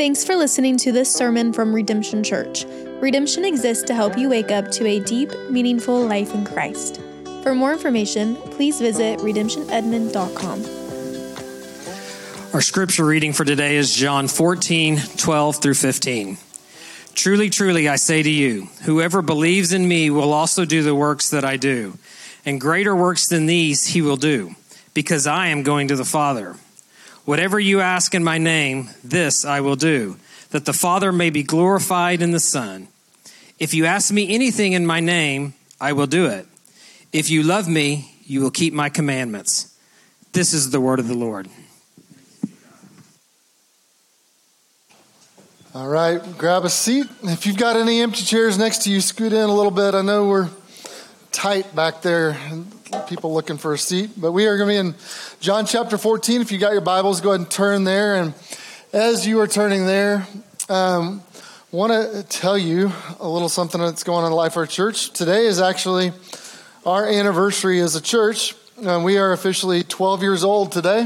Thanks for listening to this sermon from Redemption Church. Redemption exists to help you wake up to a deep, meaningful life in Christ. For more information, please visit redemptionedmond.com. Our scripture reading for today is John 14:12 through 15. Truly, truly, I say to you, whoever believes in me will also do the works that I do, and greater works than these he will do, because I am going to the Father. Whatever you ask in my name, this I will do, that the Father may be glorified in the Son. If you ask me anything in my name, I will do it. If you love me, you will keep my commandments. This is the word of the Lord. All right, grab a seat. If you've got any empty chairs next to you, scoot in a little bit. I know we're tight back there, people looking for a seat, but we are going to be in John chapter 14. If you got your Bibles, go ahead and turn there. And as you are turning there, want to tell you a little something that's going on in the life of our church. Today is actually our anniversary as a church. We are officially 12 years old today.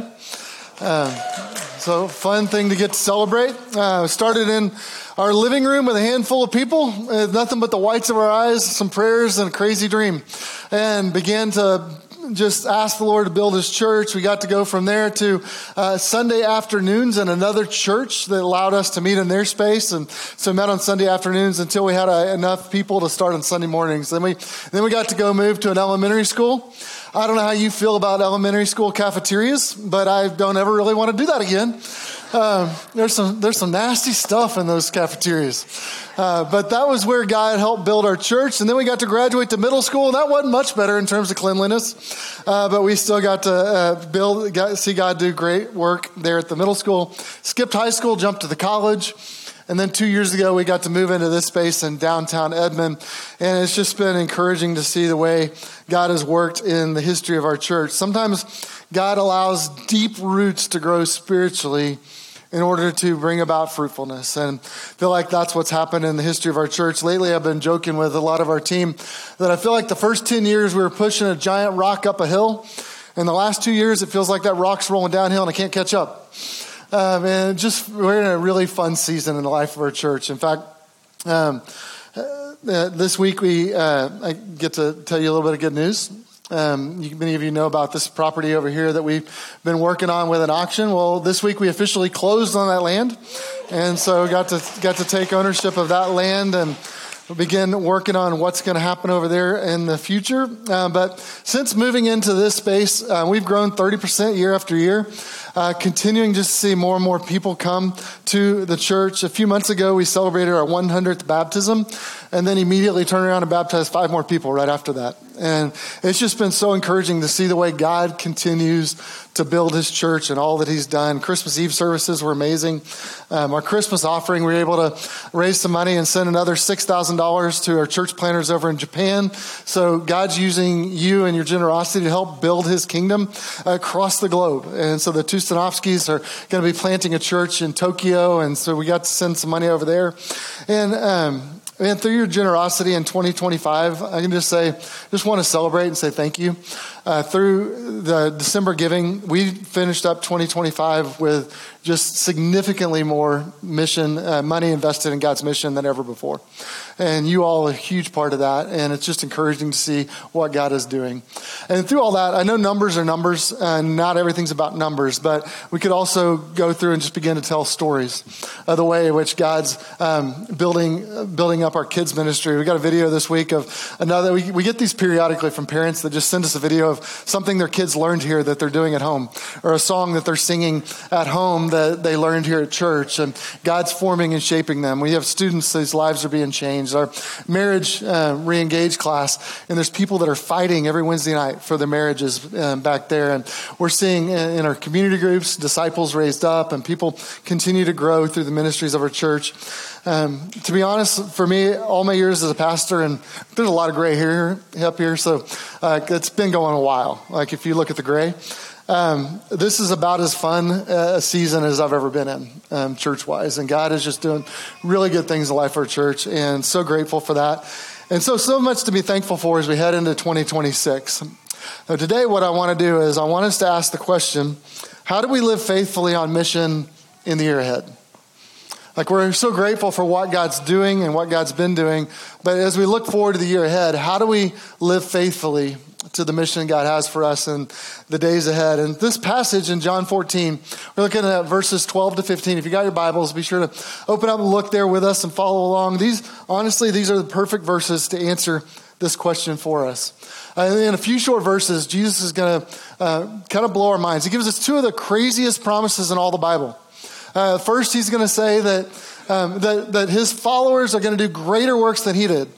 So fun thing to get to celebrate. Started in our living room with a handful of people, nothing but the whites of our eyes, some prayers, and a crazy dream. And began to just ask the Lord to build His church. We got to go from there to Sunday afternoons in another church that allowed us to meet in their space. And so we met on Sunday afternoons until we had enough people to start on Sunday mornings. Then we got to go move to an elementary school. I don't know how you feel about elementary school cafeterias, but I don't ever really want to do that again. There's some nasty stuff in those cafeterias. But that was where God helped build our church. And then we got to graduate to middle school, and that wasn't much better in terms of cleanliness. But we still got to see God do great work there at the middle school. Skipped high school, jumped to the college. And then 2 years ago, we got to move into this space in downtown Edmond. And it's just been encouraging to see the way God has worked in the history of our church. Sometimes God allows deep roots to grow spiritually in order to bring about fruitfulness. And I feel like that's what's happened in the history of our church. Lately, I've been joking with a lot of our team that I feel like the first 10 years we were pushing a giant rock up a hill. And the last 2 years, it feels like that rock's rolling downhill and I can't catch up. And we're in a really fun season in the life of our church. In fact, this week I get to tell you a little bit of good news. Many of you know about this property over here that we've been working on with an auction. Well, this week we officially closed on that land, and so got to take ownership of that land and begin working on what's going to happen over there in the future. But since moving into this space, we've grown 30% year after year, continuing just to see more and more people come to the church. A few months ago, we celebrated our 100th baptism, and then immediately turned around and baptized 5 more people right after that. And it's just been so encouraging to see the way God continues to build His church and all that He's done. Christmas Eve services were amazing. Our Christmas offering, we were able to raise some money and send another $6,000 to our church planters over in Japan. So God's using you and your generosity to help build His kingdom across the globe. And so the Tustanovskis are going to be planting a church in Tokyo, and so we got to send some money over there. And through your generosity in 2025, I can just want to celebrate and say thank you. Through the December giving, we finished up 2025 with just significantly more mission money invested in God's mission than ever before. And you all are a huge part of that. And it's just encouraging to see what God is doing. And through all that, I know numbers are numbers, and not everything's about numbers, but we could also go through and just begin to tell stories of the way in which God's building up our kids ministry. We got a video this week of another, we get these periodically from parents that just send us a video of something their kids learned here that they're doing at home, or a song that they're singing at home that they learned here at church, and God's forming and shaping them. We have students whose lives are being changed. Our marriage re-engage class, and there's people that are fighting every Wednesday night for their marriages back there. And we're seeing in our community groups, disciples raised up, and people continue to grow through the ministries of our church. To be honest, for me, all my years as a pastor, and there's a lot of gray hair up here, so it's been going a while. Like if you look at the gray, this is about as fun a season as I've ever been in, church-wise. And God is just doing really good things in the life of our church, and so grateful for that. And so much to be thankful for as we head into 2026. Now, today, what I want to do is I want us to ask the question, how do we live faithfully on mission in the year ahead? Like, we're so grateful for what God's doing and what God's been doing. But as we look forward to the year ahead, how do we live faithfully to the mission God has for us in the days ahead? And this passage in John 14, we're looking at verses 12 to 15. If you got your Bibles, be sure to open up and look there with us and follow along. These are the perfect verses to answer this question for us. In a few short verses, Jesus is going to kind of blow our minds. He gives us two of the craziest promises in all the Bible. First, he's going to say that his followers are going to do greater works than he did.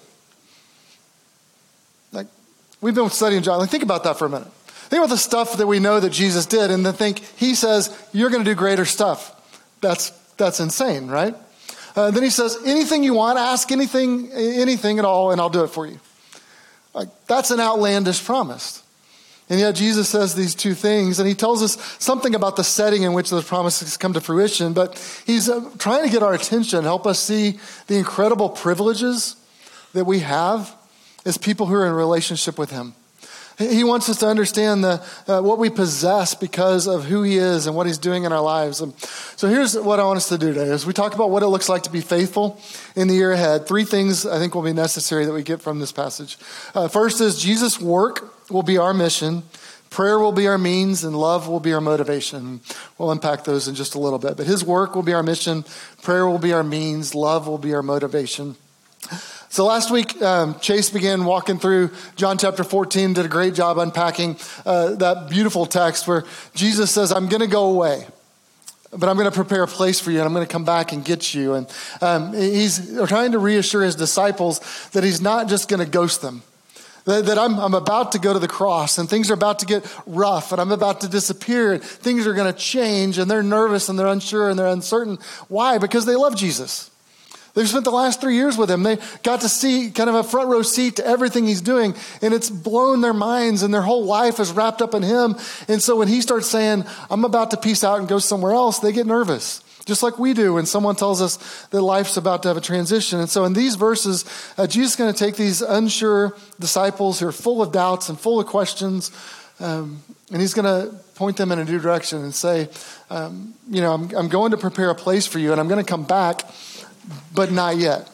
Like, we've been studying John. Like, think about that for a minute. Think about the stuff that we know that Jesus did, and then think he says you're going to do greater stuff. That's insane, right? Then he says, anything you want, ask anything at all, and I'll do it for you. Like, that's an outlandish promise. And yet Jesus says these two things, and he tells us something about the setting in which those promises come to fruition, but he's trying to get our attention, help us see the incredible privileges that we have as people who are in relationship with him. He wants us to understand what we possess because of who he is and what he's doing in our lives. And so here's what I want us to do today. As we talk about what it looks like to be faithful in the year ahead, three things I think will be necessary that we get from this passage. First is Jesus' work will be our mission, prayer will be our means, and love will be our motivation. We'll unpack those in just a little bit. But his work will be our mission, prayer will be our means, love will be our motivation. So last week, Chase began walking through John chapter 14, did a great job unpacking that beautiful text where Jesus says, I'm going to go away, but I'm going to prepare a place for you, and I'm going to come back and get you. And he's trying to reassure his disciples that he's not just going to ghost them, that I'm about to go to the cross, and things are about to get rough, and I'm about to disappear, and things are going to change, and they're nervous, and they're unsure, and they're uncertain. Why? Because they love Jesus. They've spent the last 3 years with him. They got to see kind of a front row seat to everything he's doing, and it's blown their minds, and their whole life is wrapped up in him. And so when he starts saying, I'm about to peace out and go somewhere else, they get nervous, just like we do when someone tells us that life's about to have a transition. And so in these verses, Jesus is going to take these unsure disciples who are full of doubts and full of questions, and he's going to point them in a new direction and say, I'm going to prepare a place for you, and I'm going to come back, but not yet.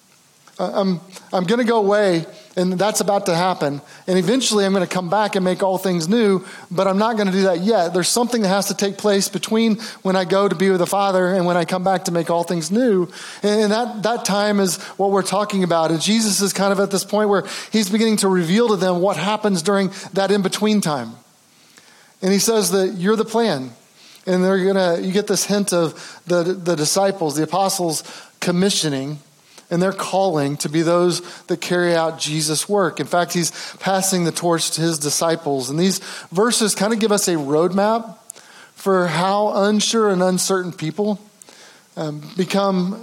I'm going to go away, and that's about to happen. And eventually I'm going to come back and make all things new, but I'm not going to do that yet. There's something that has to take place between when I go to be with the Father and when I come back to make all things new. And that time is what we're talking about. And Jesus is kind of at this point where he's beginning to reveal to them what happens during that in-between time. And he says that you're the plan. And you get this hint of the disciples, the apostles, commissioning and their calling to be those that carry out Jesus' work. In fact, he's passing the torch to his disciples. And these verses kind of give us a roadmap for how unsure and uncertain people become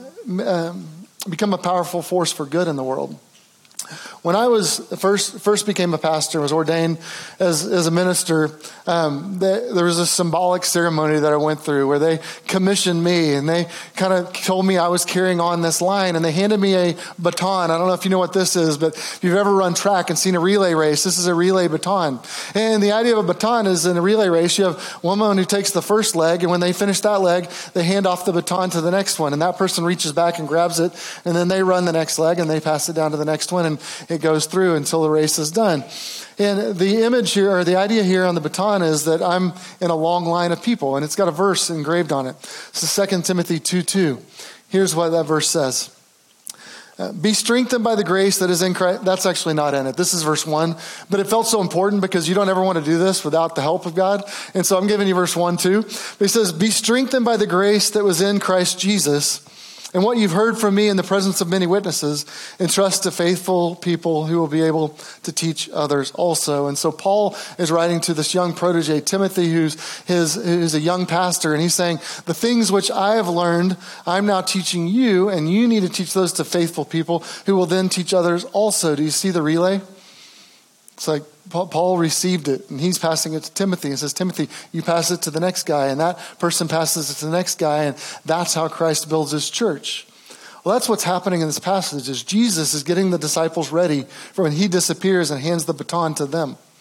a powerful force for good in the world. When I was first became a pastor, was ordained as a minister, there was a symbolic ceremony that I went through where they commissioned me, and they kind of told me I was carrying on this line, and they handed me a baton. I don't know if you know what this is, but if you've ever run track and seen a relay race, this is a relay baton. And the idea of a baton is in a relay race, you have one woman who takes the first leg, and when they finish that leg, they hand off the baton to the next one, and that person reaches back and grabs it, and then they run the next leg, and they pass it down to the next one, and it goes through until the race is done. And the image here, or the idea here on the baton, is that I'm in a long line of people, and it's got a verse engraved on it. It's 2 Timothy 2:2. Here's what that verse says. Be strengthened by the grace that is in Christ. That's actually not in it. This is verse 1, but it felt so important because you don't ever want to do this without the help of God. And so I'm giving you verse 1 too. But he says, be strengthened by the grace that was in Christ Jesus. And what you've heard from me in the presence of many witnesses, entrust to faithful people who will be able to teach others also. And so Paul is writing to this young protege, Timothy, who's a young pastor. And he's saying, the things which I have learned, I'm now teaching you, and you need to teach those to faithful people who will then teach others also. Do you see the relay? It's like Paul received it, and he's passing it to Timothy and says, Timothy, you pass it to the next guy, and that person passes it to the next guy, and that's how Christ builds his church. Well, that's what's happening in this passage, is Jesus is getting the disciples ready for when he disappears and hands the baton to them.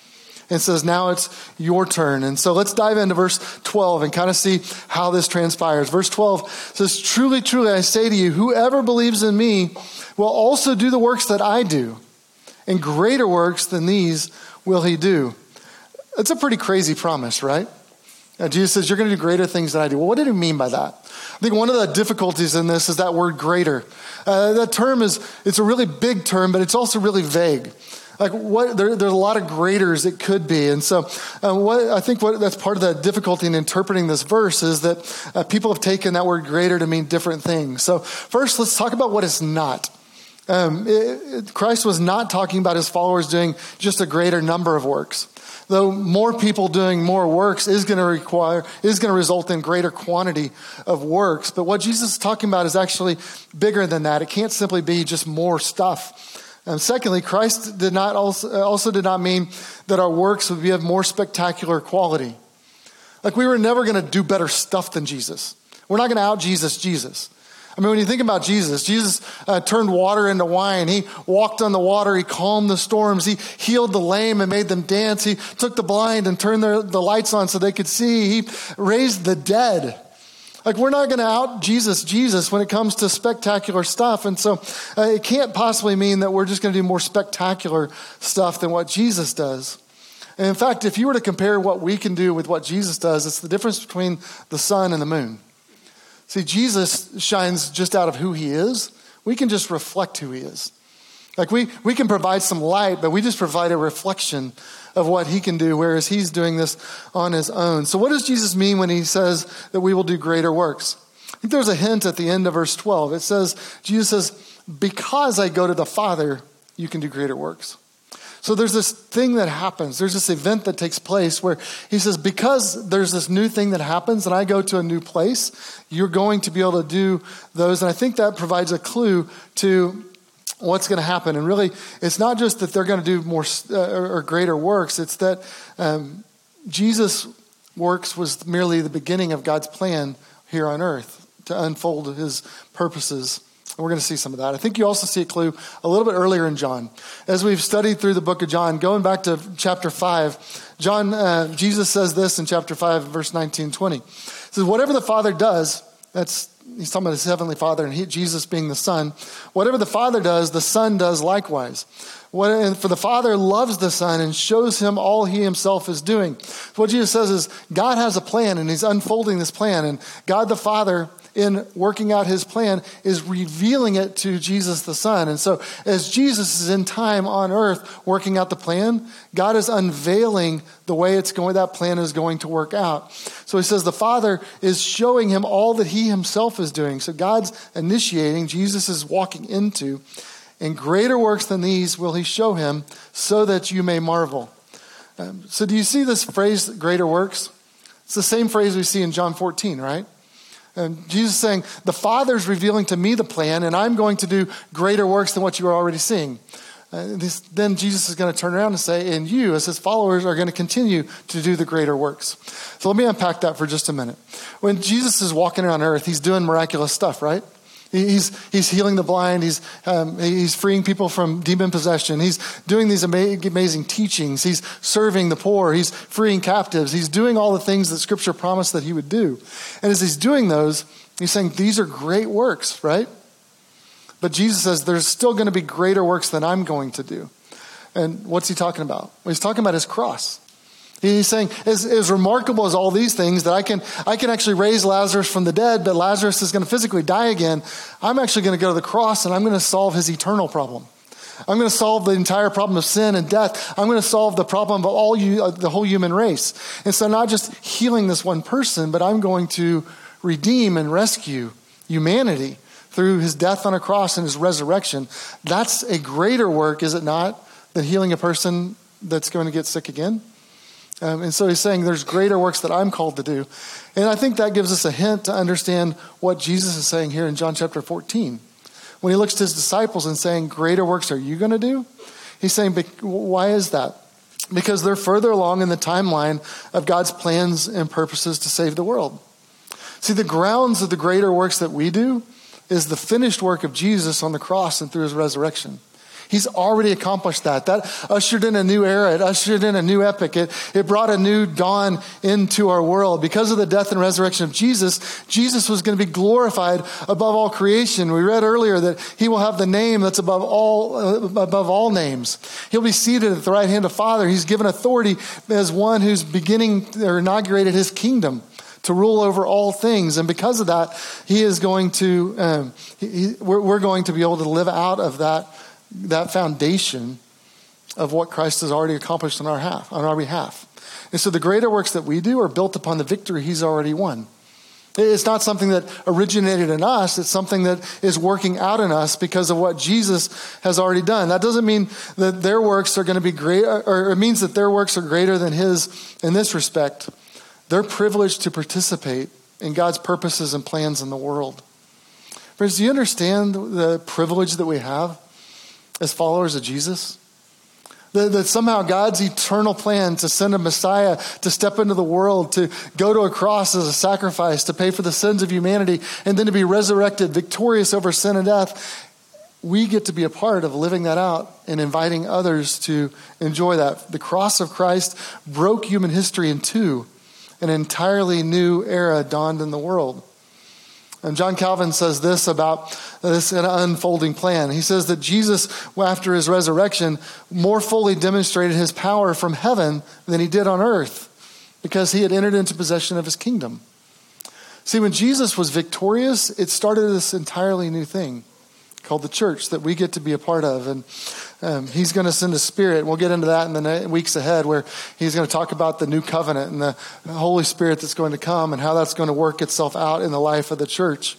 and says, now it's your turn. And so let's dive into verse 12 and kind of see how this transpires. Verse 12 says, truly, truly, I say to you, whoever believes in me will also do the works that I do, and greater works than these will he do. That's a pretty crazy promise, right? Jesus says, you're going to do greater things than I do. Well, what did he mean by that? I think one of the difficulties in this is that word greater. That term it's a really big term, but it's also really vague. Like there's a lot of graders it could be. And so that's part of the difficulty in interpreting this verse is that people have taken that word greater to mean different things. So first, let's talk about what it's not. Christ was not talking about his followers doing just a greater number of works. Though more people doing more works is going to result in greater quantity of works. But what Jesus is talking about is actually bigger than that. It can't simply be just more stuff. And secondly, Christ did not also did not mean that our works would be of more spectacular quality. Like we were never going to do better stuff than Jesus. We're not going to out Jesus. I mean, when you think about Jesus turned water into wine. He walked on the water. He calmed the storms. He healed the lame and made them dance. He took the blind and turned the lights on so they could see. He raised the dead. Like we're not going to out Jesus when it comes to spectacular stuff. And so it can't possibly mean that we're just going to do more spectacular stuff than what Jesus does. And in fact, if you were to compare what we can do with what Jesus does, it's the difference between the sun and the moon. See, Jesus shines just out of who he is. We can just reflect who he is. Like we can provide some light, but we just provide a reflection of what he can do, whereas he's doing this on his own. So what does Jesus mean when he says that we will do greater works? I think there's a hint at the end of verse 12. It says, Jesus says, because I go to the Father, you can do greater works. So there's this thing that happens. There's this event that takes place where he says, because there's this new thing that happens and I go to a new place, you're going to be able to do those. And I think that provides a clue to what's going to happen. And really, it's not just that they're going to do more or greater works. It's that Jesus' works was merely the beginning of God's plan here on earth to unfold his purposes. And we're going to see some of that. I think you also see a clue a little bit earlier in John. As we've studied through the book of John, going back to chapter 5, Jesus says this in chapter 5, verse 19, 20. He says, whatever the Father does, he's talking about his heavenly Father and Jesus being the Son. Whatever the Father does, the Son does likewise. For the Father loves the Son and shows him all he himself is doing. What Jesus says is God has a plan and he's unfolding this plan. And God the Father, in working out his plan, is revealing it to Jesus the Son. And so as Jesus is in time on earth working out the plan, God is unveiling the way that plan is going to work out. So he says the Father is showing him all that he himself is doing. So God's initiating, Jesus is walking into, and greater works than these will he show him so that you may marvel. So do you see this phrase, greater works? It's the same phrase we see in John 14, right? And Jesus is saying, the Father's revealing to me the plan, and I'm going to do greater works than what you are already seeing. Then Jesus is going to turn around and say, and you, as his followers, are going to continue to do the greater works. So let me unpack that for just a minute. When Jesus is walking around earth, he's doing miraculous stuff, right? He's healing the blind. He's freeing people from demon possession. He's doing these amazing teachings. He's serving the poor. He's freeing captives. He's doing all the things that Scripture promised that he would do. And as he's doing those, he's saying these are great works, right? But Jesus says there's still going to be greater works than I'm going to do. And what's he talking about? Well, he's talking about his cross. He's saying, as remarkable as all these things, that I can actually raise Lazarus from the dead, but Lazarus is going to physically die again. I'm actually going to go to the cross and I'm going to solve his eternal problem. I'm going to solve the entire problem of sin and death. I'm going to solve the problem of the whole human race. And so not just healing this one person, but I'm going to redeem and rescue humanity through his death on a cross and his resurrection. That's a greater work, is it not, than healing a person that's going to get sick again? And so he's saying there's greater works that I'm called to do. And I think that gives us a hint to understand what Jesus is saying here in John chapter 14. When he looks to his disciples and saying, greater works are you going to do? He's saying, why is that? Because they're further along in the timeline of God's plans and purposes to save the world. See, the grounds of the greater works that we do is the finished work of Jesus on the cross and through his resurrection. He's already accomplished that. That ushered in a new era. It ushered in a new epoch. It brought a new dawn into our world. Because of the death and resurrection of Jesus, Jesus was going to be glorified above all creation. We read earlier that he will have the name that's above all names. He'll be seated at the right hand of Father. He's given authority as one who's beginning or inaugurated his kingdom to rule over all things. And because of that, he is going to, we're going to be able to live out of that foundation of what Christ has already accomplished on our behalf. And so the greater works that we do are built upon the victory he's already won. It's not something that originated in us. It's something that is working out in us because of what Jesus has already done. That doesn't mean that their works are going to be great, or it means that their works are greater than his in this respect. They're privileged to participate in God's purposes and plans in the world. Friends, do you understand the privilege that we have as followers of Jesus? That somehow God's eternal plan to send a Messiah to step into the world, to go to a cross as a sacrifice, to pay for the sins of humanity, and then to be resurrected, victorious over sin and death, we get to be a part of living that out and inviting others to enjoy that. The cross of Christ broke human history in two. An entirely new era dawned in the world. And John Calvin says this about this unfolding plan. He says that Jesus, after his resurrection, more fully demonstrated his power from heaven than he did on earth because he had entered into possession of his kingdom. See, when Jesus was victorious, it started this entirely new thing called the church that we get to be a part of. And he's going to send a Spirit. We'll get into that in the weeks ahead, where he's going to talk about the new covenant and the Holy Spirit that's going to come and how that's going to work itself out in the life of the church.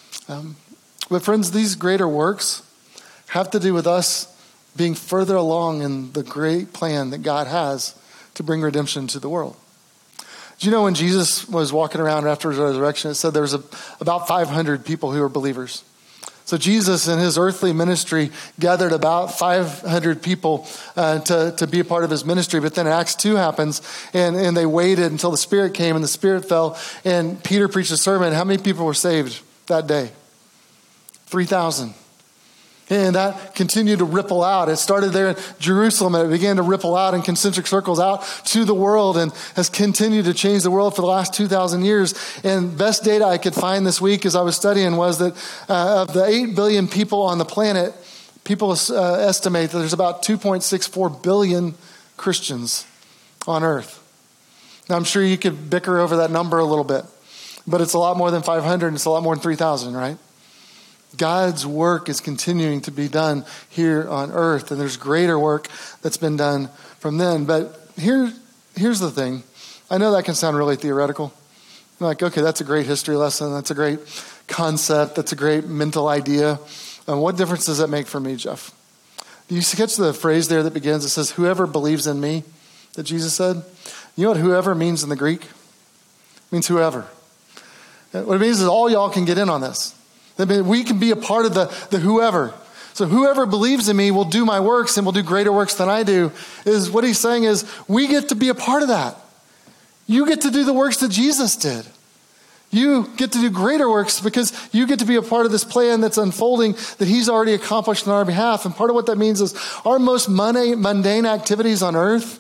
But friends, these greater works have to do with us being further along in the great plan that God has to bring redemption to the world. Do you know when Jesus was walking around after his resurrection, it said there was about 500 people who were believers. So Jesus in his earthly ministry gathered about 500 people to be a part of his ministry. But then Acts 2 happens, and they waited until the Spirit came, and the Spirit fell, and Peter preached a sermon. How many people were saved that day? 3,000. And that continued to ripple out. It started there in Jerusalem, and it began to ripple out in concentric circles out to the world, and has continued to change the world for the last 2,000 years. And best data I could find this week as I was studying was that of the 8 billion people on the planet, people estimate that there's about 2.64 billion Christians on earth. Now, I'm sure you could bicker over that number a little bit, but it's a lot more than 500, and it's a lot more than 3,000, right? God's work is continuing to be done here on earth, and there's greater work that's been done from then. But here's the thing. I know that can sound really theoretical. I'm like, okay, that's a great history lesson. That's a great concept. That's a great mental idea. What difference does that make for me, Jeff? Do you catch the phrase there that begins? It says, whoever believes in me, that Jesus said? You know what whoever means in the Greek? It means whoever. What it means is all y'all can get in on this. We can be a part of the whoever. So whoever believes in me will do my works and will do greater works than I do. Is what he's saying is we get to be a part of that. You get to do the works that Jesus did. You get to do greater works because you get to be a part of this plan that's unfolding that he's already accomplished on our behalf. And part of what that means is our most mundane activities on earth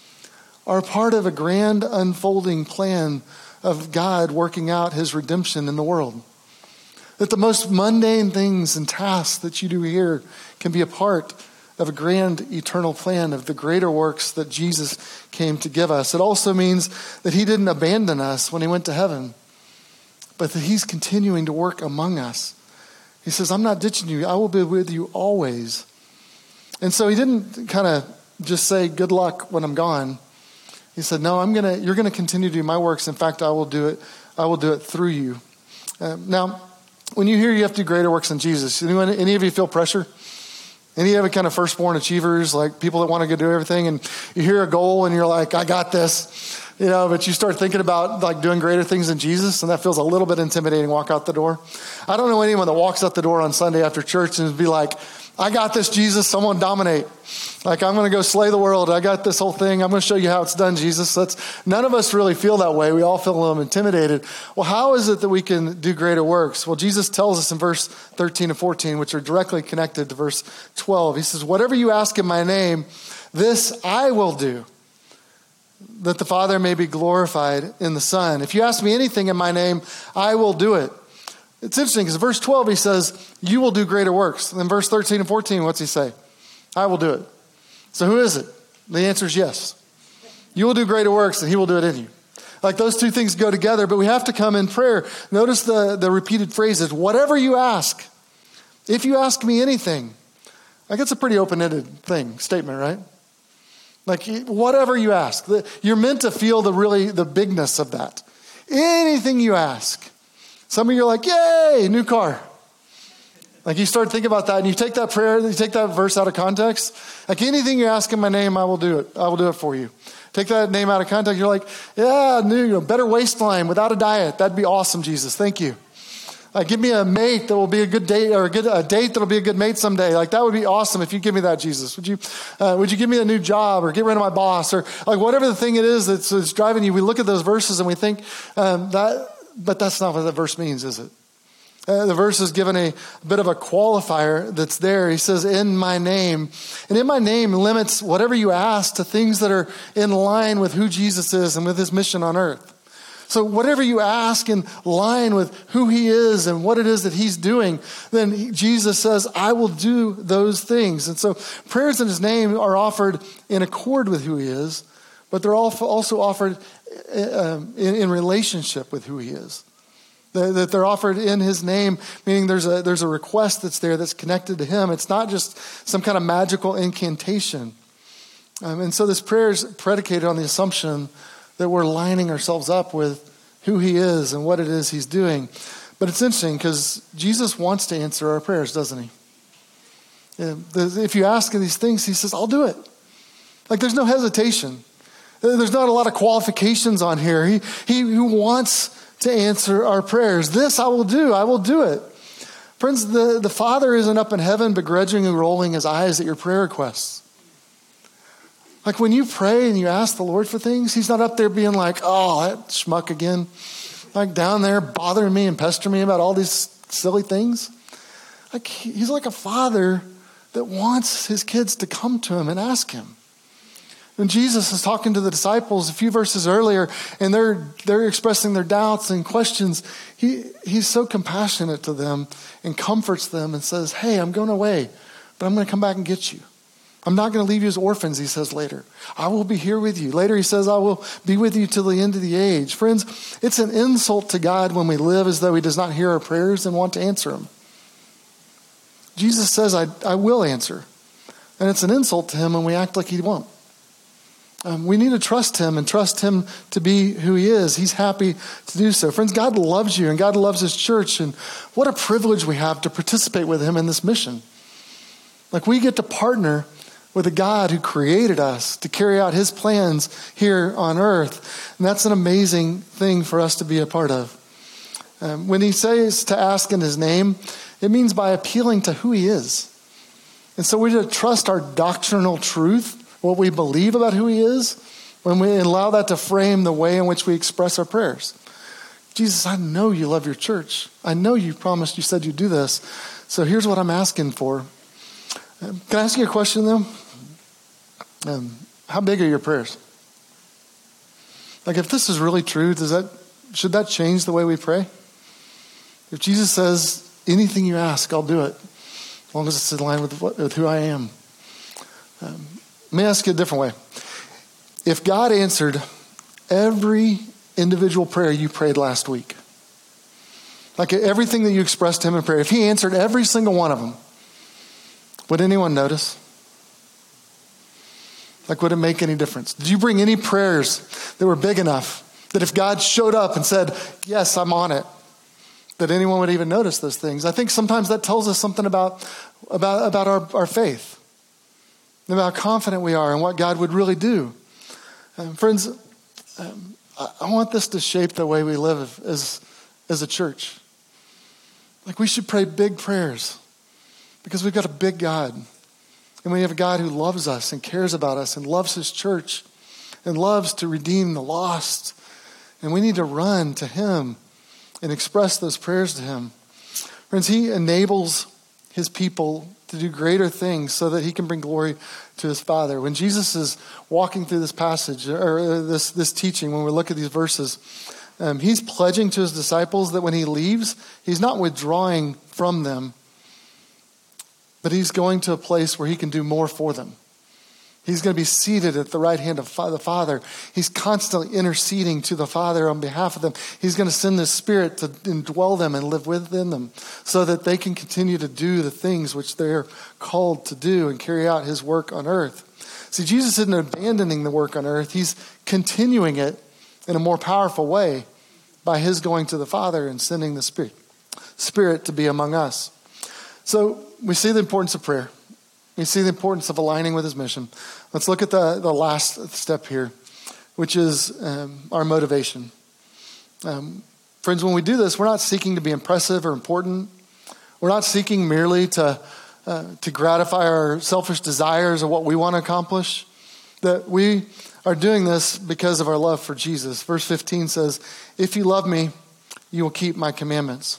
are part of a grand unfolding plan of God working out his redemption in the world. That the most mundane things and tasks that you do here can be a part of a grand eternal plan of the greater works that Jesus came to give us. It also means that he didn't abandon us when he went to heaven, but that he's continuing to work among us. He says, I'm not ditching you. I will be with you always. And so he didn't kind of just say, good luck when I'm gone. He said, no, you're going to continue to do my works. In fact, I will do it through you. Now, when you hear you have to do greater works than Jesus, any of you feel pressure? Any of you kind of firstborn achievers, like people that want to go do everything, and you hear a goal and you're like, I got this, but you start thinking about like doing greater things than Jesus, and that feels a little bit intimidating, walk out the door. I don't know anyone that walks out the door on Sunday after church and be like, I got this, Jesus. Someone dominate. Like, I'm going to go slay the world. I got this whole thing. I'm going to show you how it's done, Jesus. None of us really feel that way. We all feel a little intimidated. Well, how is it that we can do greater works? Well, Jesus tells us in verse 13 and 14, which are directly connected to verse 12. He says, whatever you ask in my name, this I will do, that the Father may be glorified in the Son. If you ask me anything in my name, I will do it. It's interesting because verse 12, he says, you will do greater works. And then verse 13 and 14, what's he say? I will do it. So who is it? The answer is yes. You will do greater works and he will do it in you. Like, those two things go together, but we have to come in prayer. Notice the repeated phrases, whatever you ask. If you ask me anything. Like, it's a pretty open-ended statement, right? Like, whatever you ask. You're meant to feel the bigness of that. Anything you ask. Some of you are like, yay, new car. Like, you start thinking about that and you take that prayer, you take that verse out of context. Like, anything you ask in my name, I will do it. I will do it for you. Take that name out of context. You're like, yeah, better waistline without a diet. That'd be awesome, Jesus. Thank you. Like, give me a mate that will be a good date, or a date that will be a good mate someday. Like, that would be awesome if you give me that, Jesus. Would you give me a new job, or get rid of my boss, or like whatever the thing it is that's driving you? We look at those verses and we think but that's not what that verse means, is it? The verse is given a bit of a qualifier that's there. He says, in my name. And in my name limits whatever you ask to things that are in line with who Jesus is and with his mission on earth. So whatever you ask in line with who he is and what it is that he's doing, then Jesus says, I will do those things. And so prayers in his name are offered in accord with who he is, but they're also offered in relationship with who he is. That they're offered in his name, meaning there's a request that's there that's connected to him. It's not just some kind of magical incantation. And so this prayer is predicated on the assumption that we're lining ourselves up with who he is and what it is he's doing. But it's interesting because Jesus wants to answer our prayers, doesn't he? If you ask him these things, he says, I'll do it. Like, there's no hesitation. There's not a lot of qualifications on here. He wants to answer our prayers. This I will do. I will do it. Friends, the Father isn't up in heaven begrudgingly rolling his eyes at your prayer requests. Like, when you pray and you ask the Lord for things, he's not up there being like, oh, that schmuck again. Like, down there bothering me and pestering me about all these silly things. Like, he's like a father that wants his kids to come to him and ask him. When Jesus is talking to the disciples a few verses earlier, and they're expressing their doubts and questions, he's so compassionate to them and comforts them and says, hey, I'm going away, but I'm going to come back and get you. I'm not going to leave you as orphans, he says later. I will be here with you. Later he says, I will be with you till the end of the age. Friends, it's an insult to God when we live as though he does not hear our prayers and want to answer them. Jesus says, I will answer. And it's an insult to him when we act like he won't. We need to trust him and trust him to be who he is. He's happy to do so. Friends, God loves you and God loves his church. And what a privilege we have to participate with him in this mission. Like, we get to partner with a God who created us to carry out his plans here on earth. And that's an amazing thing for us to be a part of. When he says to ask in his name, it means by appealing to who he is. And so we're to trust our doctrinal truth, what we believe about who he is, when we allow that to frame the way in which we express our prayers. Jesus, I know you love your church. I know you promised, you said you'd do this. So here's what I'm asking for. Can I ask you a question, though? How big are your prayers? Like, if this is really true, should that change the way we pray? If Jesus says, anything you ask, I'll do it, as long as it's in line with who I am. Let me ask you a different way. If God answered every individual prayer you prayed last week, like everything that you expressed to him in prayer, if he answered every single one of them, would anyone notice? Like, would it make any difference? Did you bring any prayers that were big enough that if God showed up and said, yes, I'm on it, that anyone would even notice those things? I think sometimes that tells us something about our faith, about how confident we are and what God would really do. Friends, I want this to shape the way we live as a church. Like, we should pray big prayers. Because we've got a big God. And we have a God who loves us and cares about us and loves his church and loves to redeem the lost. And we need to run to him and express those prayers to him. Friends, he enables his people to do greater things so that he can bring glory to his Father. When Jesus is walking through this passage, or this teaching, when we look at these verses, he's pledging to his disciples that when he leaves, he's not withdrawing from them, but he's going to a place where he can do more for them. He's going to be seated at the right hand of the Father. He's constantly interceding to the Father on behalf of them. He's going to send the Spirit to indwell them and live within them so that they can continue to do the things which they're called to do and carry out his work on earth. See, Jesus isn't abandoning the work on earth. He's continuing it in a more powerful way by his going to the Father and sending the Spirit to be among us. So we see the importance of prayer. We see the importance of aligning with his mission. Let's look at the last step here, which is our motivation. Friends, when we do this, we're not seeking to be impressive or important. We're not seeking merely to gratify our selfish desires or what we want to accomplish. That we are doing this because of our love for Jesus. Verse 15 says, "If you love me, you will keep my commandments."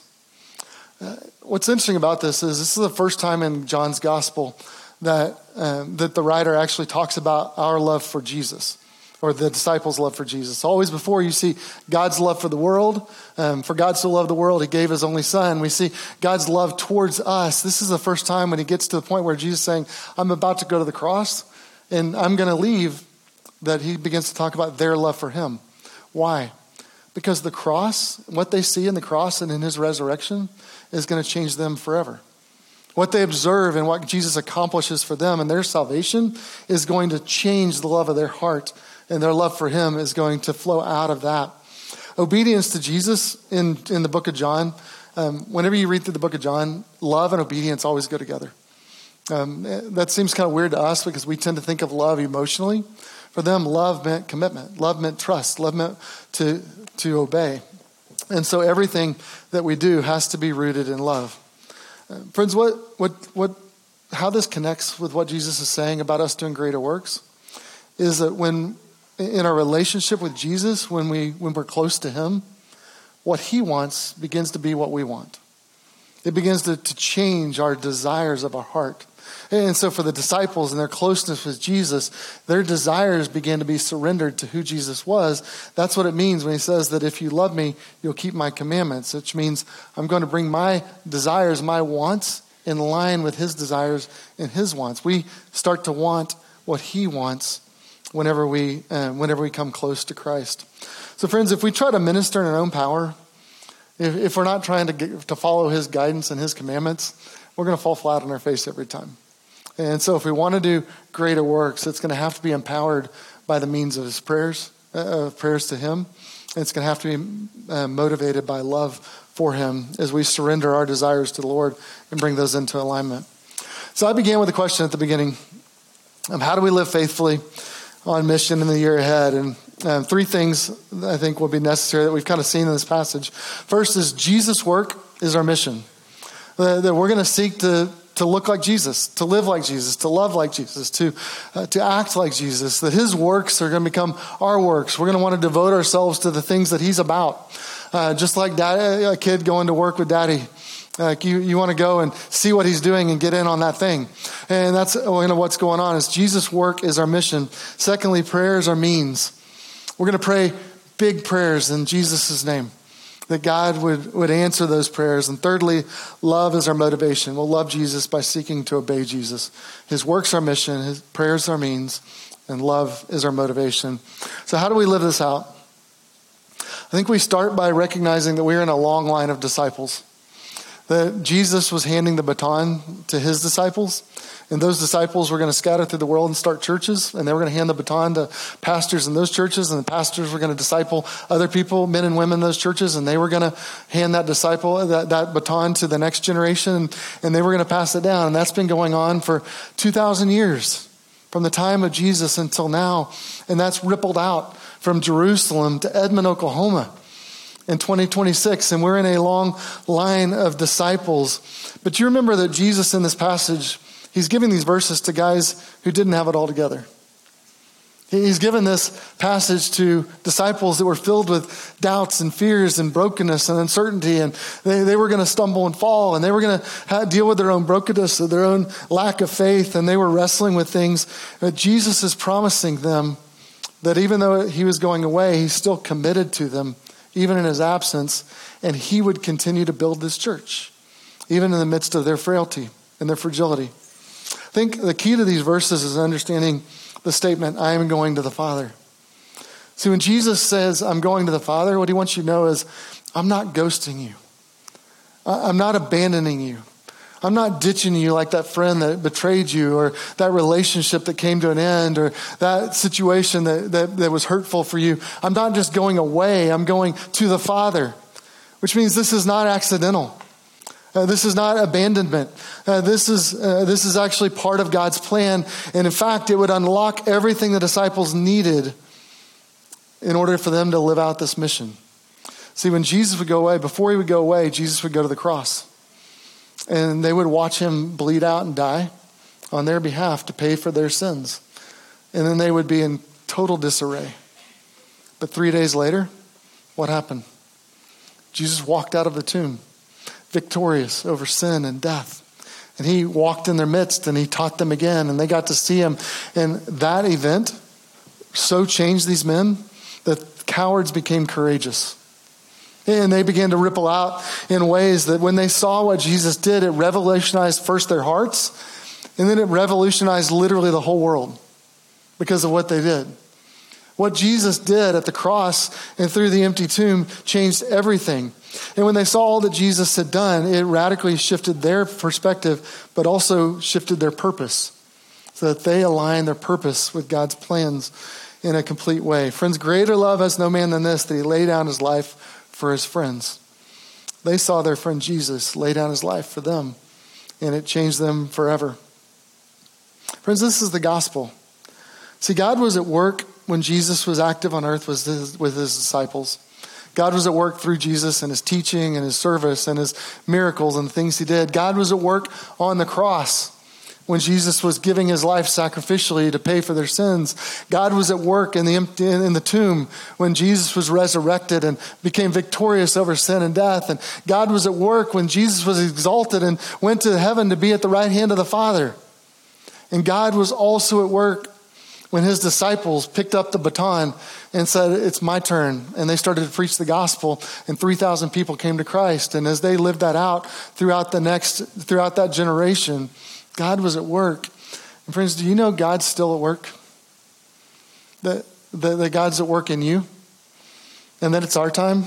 What's interesting about this is the first time in John's gospel that the writer actually talks about our love for Jesus, or the disciples' love for Jesus. Always before you see God's love for the world. For God so loved the world, he gave his only son. We see God's love towards us. This is the first time when he gets to the point where Jesus is saying, I'm about to go to the cross and I'm going to leave, that he begins to talk about their love for him. Why? Because the cross, what they see in the cross and in his resurrection is going to change them forever. What they observe and what Jesus accomplishes for them and their salvation is going to change the love of their heart, and their love for him is going to flow out of that. Obedience to Jesus in the book of John, whenever you read through the book of John, love and obedience always go together. That seems kind of weird to us because we tend to think of love emotionally. For them, love meant commitment. Love meant trust. Love meant to obey. And so everything that we do has to be rooted in love. Friends, how this connects with what Jesus is saying about us doing greater works is that when in our relationship with Jesus, when we're close to him, what he wants begins to be what we want. It begins to change our desires of our heart. And so for the disciples and their closeness with Jesus, their desires began to be surrendered to who Jesus was. That's what it means when he says that if you love me, you'll keep my commandments, which means I'm going to bring my desires, my wants, in line with his desires and his wants. We start to want what he wants whenever we come close to Christ. So friends, if we try to minister in our own power, if we're not trying to follow his guidance and his commandments, we're going to fall flat on our face every time. And so if we want to do greater works, it's going to have to be empowered by the means of his prayers to him. And it's going to have to be motivated by love for him as we surrender our desires to the Lord and bring those into alignment. So I began with a question at the beginning. How do we live faithfully on mission in the year ahead? And three things I think will be necessary that we've kind of seen in this passage. First is Jesus' work is our mission. That we're going to seek to look like Jesus, to live like Jesus, to love like Jesus, to act like Jesus, that his works are going to become our works. We're going to want to devote ourselves to the things that he's about. Just like a kid going to work with daddy. You want to go and see what he's doing and get in on that thing. And that's what's going on is Jesus' work is our mission. Secondly, prayer is our means. We're going to pray big prayers in Jesus' name, that God would answer those prayers. And thirdly, love is our motivation. We'll love Jesus by seeking to obey Jesus. His work's our mission, his prayers are our means, and love is our motivation. So how do we live this out? I think we start by recognizing that we're in a long line of disciples. That Jesus was handing the baton to his disciples, and those disciples were going to scatter through the world and start churches, and they were going to hand the baton to pastors in those churches, and the pastors were going to disciple other people, men and women in those churches, and they were going to hand that baton to the next generation, and they were going to pass it down. And that's been going on for 2,000 years, from the time of Jesus until now, and that's rippled out from Jerusalem to Edmond, Oklahoma. in 2026, and we're in a long line of disciples. But you remember that Jesus in this passage, he's giving these verses to guys who didn't have it all together. He's given this passage to disciples that were filled with doubts and fears and brokenness and uncertainty, and they were going to stumble and fall, and they were going to deal with their own brokenness, their own lack of faith, and they were wrestling with things. But Jesus is promising them that even though he was going away, he's still committed to them, even in his absence, and he would continue to build this church, even in the midst of their frailty and their fragility. I think the key to these verses is understanding the statement, I am going to the Father. See, when Jesus says, I'm going to the Father, what he wants you to know is, I'm not ghosting you. I'm not abandoning you. I'm not ditching you like that friend that betrayed you, or that relationship that came to an end, or that situation that was hurtful for you. I'm not just going away. I'm going to the Father, which means this is not accidental. This is not abandonment. This is actually part of God's plan. And in fact, it would unlock everything the disciples needed in order for them to live out this mission. See, when Jesus would go away, before he would go away, Jesus would go to the cross. And they would watch him bleed out and die on their behalf to pay for their sins. And then they would be in total disarray. But 3 days later, what happened? Jesus walked out of the tomb, victorious over sin and death. And he walked in their midst and he taught them again, and they got to see him. And that event so changed these men that cowards became courageous. And they began to ripple out in ways that when they saw what Jesus did, it revolutionized first their hearts, and then it revolutionized literally the whole world because of what they did. What Jesus did at the cross and through the empty tomb changed everything. And when they saw all that Jesus had done, it radically shifted their perspective, but also shifted their purpose, so that they align their purpose with God's plans in a complete way. Friends, greater love has no man than this, that he lay down his life for his friends. They saw their friend Jesus lay down his life for them, and it changed them forever. Friends, this is the gospel. See, God was at work when Jesus was active on earth with his disciples. God was at work through Jesus and his teaching and his service and his miracles and the things he did. God was at work on the cross when Jesus was giving his life sacrificially to pay for their sins. God was at work in the tomb when Jesus was resurrected and became victorious over sin and death. And God was at work when Jesus was exalted and went to heaven to be at the right hand of the Father. And God was also at work when his disciples picked up the baton and said, it's my turn. And they started to preach the gospel, and 3,000 people came to Christ. And as they lived that out throughout that generation, God was at work. And friends, do you know God's still at work? That God's at work in you? And that it's our time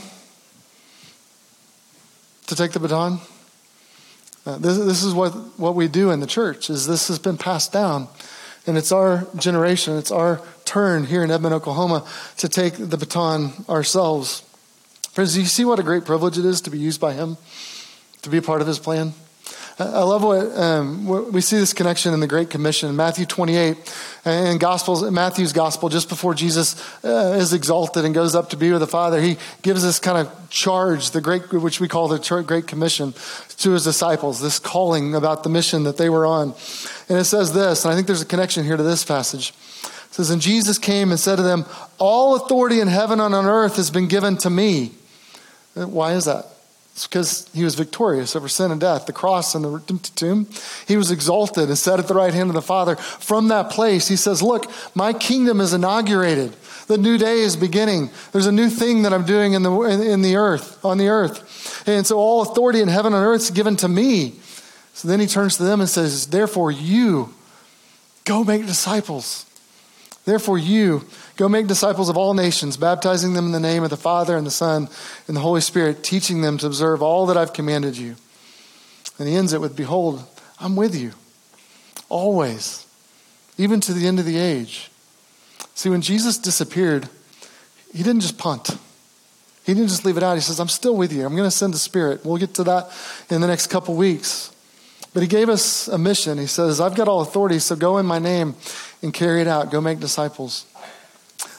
to take the baton? This is what we do in the church, is this has been passed down. And it's our generation, it's our turn here in Edmond, Oklahoma, to take the baton ourselves. Friends, do you see what a great privilege it is to be used by him, to be a part of his plan? I love what we see this connection in the Great Commission, Matthew 28, and Matthew's gospel, just before Jesus is exalted and goes up to be with the Father. He gives this kind of charge, which we call the Great Commission, to his disciples, this calling about the mission that they were on. And it says this, and I think there's a connection here to this passage. It says, and Jesus came and said to them, all authority in heaven and on earth has been given to me. Why is that? It's because he was victorious over sin and death, the cross and the tomb. He was exalted and set at the right hand of the Father. From that place, he says, look, my kingdom is inaugurated. The new day is beginning. There's a new thing that I'm doing on the earth. And so all authority in heaven and earth is given to me. So then he turns to them and says, therefore you go make disciples. Therefore you go make disciples of all nations, baptizing them in the name of the Father and the Son and the Holy Spirit, teaching them to observe all that I've commanded you. And he ends it with, behold, I'm with you always, even to the end of the age. See, when Jesus disappeared, he didn't just punt. He didn't just leave it out. He says, I'm still with you. I'm going to send the Spirit. We'll get to that in the next couple weeks. But he gave us a mission. He says, I've got all authority, so go in my name and carry it out. Go make disciples.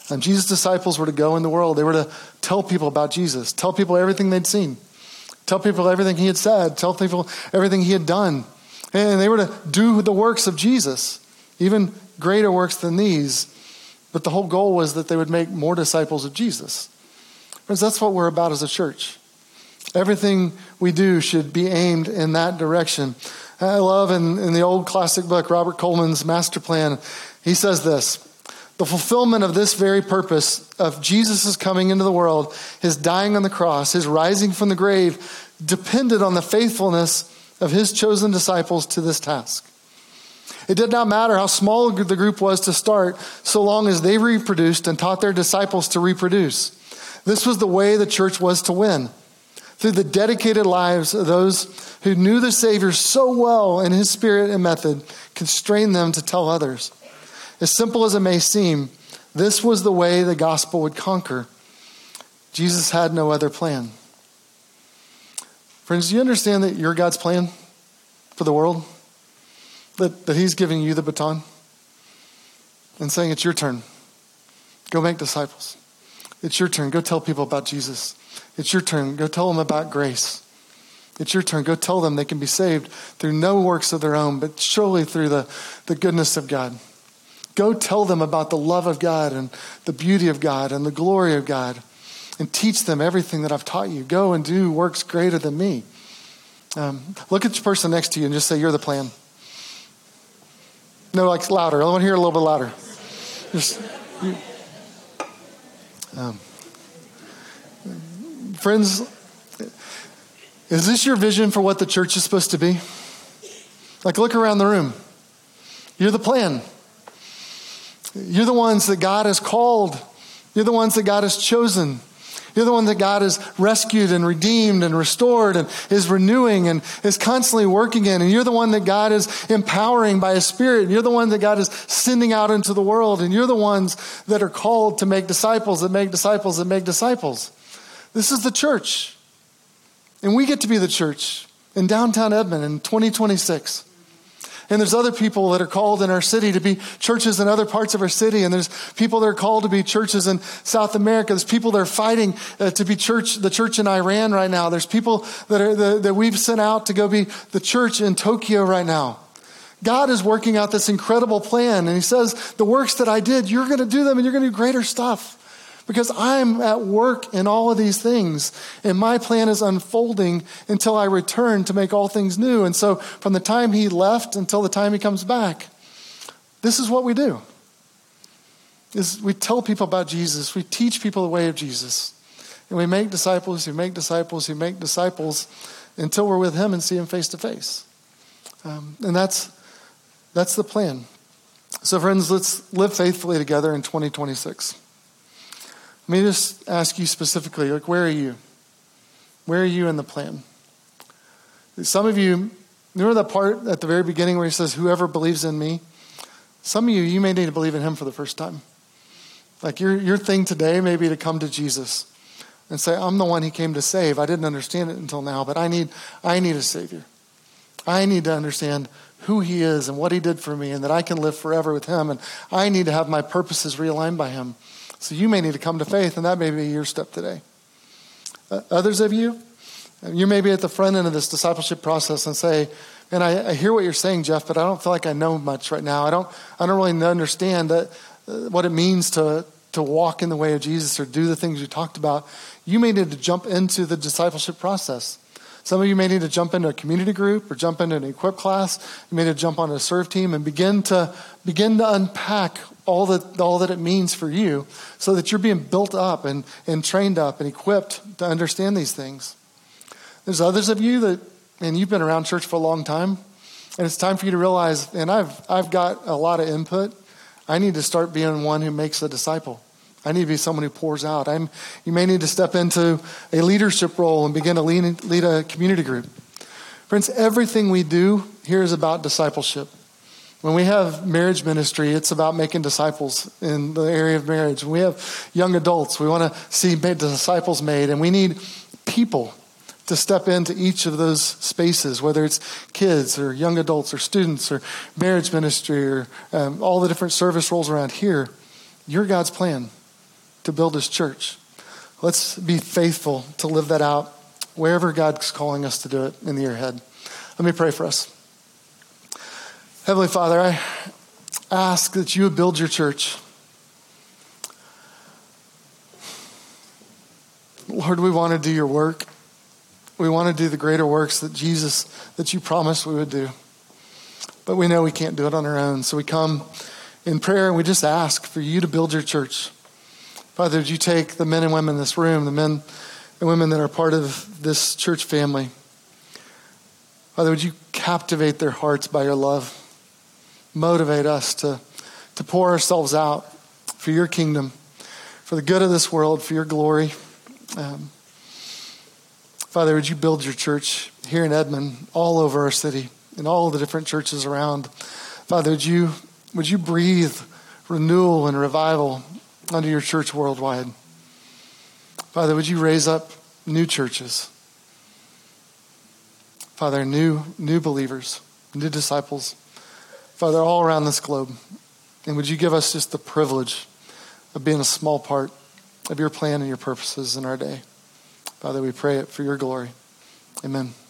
Jesus' disciples were to go in the world. They were to tell people about Jesus, tell people everything they'd seen, tell people everything he had said, tell people everything he had done. And they were to do the works of Jesus, even greater works than these. But the whole goal was that they would make more disciples of Jesus. Friends, that's what we're about as a church. Everything we do should be aimed in that direction. I love in the old classic book, Robert Coleman's Master Plan, he says this: the fulfillment of this very purpose of Jesus' coming into the world, his dying on the cross, his rising from the grave, depended on the faithfulness of his chosen disciples to this task. It did not matter how small the group was to start, so long as they reproduced and taught their disciples to reproduce. This was the way the church was to win, through the dedicated lives of those who knew the Savior so well and his spirit and method constrained them to tell others. As simple as it may seem, this was the way the gospel would conquer. Jesus had no other plan. Friends, do you understand that you're God's plan for the world? That he's giving you the baton and saying, it's your turn. Go make disciples. It's your turn. Go tell people about Jesus. It's your turn. Go tell them about grace. It's your turn. Go tell them they can be saved through no works of their own, but surely through the goodness of God. Go tell them about the love of God and the beauty of God and the glory of God, and teach them everything that I've taught you. Go and do works greater than me. Look at the person next to you and just say, you're the plan. No, like louder. I want to hear a little bit louder. Friends, is this your vision for what the church is supposed to be? Like, look around the room. You're the plan. You're the ones that God has called. You're the ones that God has chosen. You're the one that God has rescued and redeemed and restored and is renewing and is constantly working in. And you're the one that God is empowering by his Spirit. And you're the one that God is sending out into the world. And you're the ones that are called to make disciples, that make disciples, that make disciples. This is the church. And we get to be the church in downtown Edmond in 2026. And there's other people that are called in our city to be churches in other parts of our city. And there's people that are called to be churches in South America. There's people that are fighting to be the church in Iran right now. There's people that we've sent out to go be the church in Tokyo right now. God is working out this incredible plan. And he says, the works that I did, you're going to do them and you're going to do greater stuff. Because I'm at work in all of these things. And my plan is unfolding until I return to make all things new. And so from the time he left until the time he comes back, this is what we do. Is we tell people about Jesus. We teach people the way of Jesus. And we make disciples who make disciples who make disciples until we're with him and see him face to face. And that's the plan. So friends, let's live faithfully together in 2026. Let me just ask you specifically, like, where are you? Where are you in the plan? Some of you, remember that part at the very beginning where he says, whoever believes in me? Some of you may need to believe in him for the first time. Like your thing today may be to come to Jesus and say, I'm the one he came to save. I didn't understand it until now, but I need a Savior. I need to understand who he is and what he did for me and that I can live forever with him. And I need to have my purposes realigned by him. So you may need to come to faith, and that may be your step today. Others of you, you may be at the front end of this discipleship process and say, and I hear what you're saying, Jeff, but I don't feel like I know much right now. I don't really understand what it means to walk in the way of Jesus or do the things you talked about. You may need to jump into the discipleship process. Some of you may need to jump into a community group or jump into an equip class. You may need to jump on a serve team and begin to unpack all that it means for you so that you're being built up and trained up and equipped to understand these things. There's others of you and you've been around church for a long time, and it's time for you to realize, and I've got a lot of input. I need to start being one who makes a disciple. I need to be someone who pours out. You may need to step into a leadership role and begin to lead a community group. Friends, everything we do here is about discipleship. When we have marriage ministry, it's about making disciples in the area of marriage. When we have young adults, we want to see disciples made, and we need people to step into each of those spaces, whether it's kids or young adults or students or marriage ministry or all the different service roles around here. You're God's plan. to build his church. Let's be faithful to live that out wherever God's calling us to do it in the year ahead. Let me pray for us. Heavenly Father, I ask that you would build your church. Lord, we want to do your work. We want to do the greater works that you promised we would do. But we know we can't do it on our own. So we come in prayer and we just ask for you to build your church. Father, would you take the men and women in this room, the men and women that are part of this church family. Father, would you captivate their hearts by your love? Motivate us to pour ourselves out for your kingdom, for the good of this world, for your glory. Father, would you build your church here in Edmond, all over our city, in all the different churches around. Father, would you breathe renewal and revival onto your church worldwide. Father, would you raise up new churches? Father, new believers, new disciples. Father, all around this globe. And would you give us just the privilege of being a small part of your plan and your purposes in our day. Father, we pray it for your glory. Amen.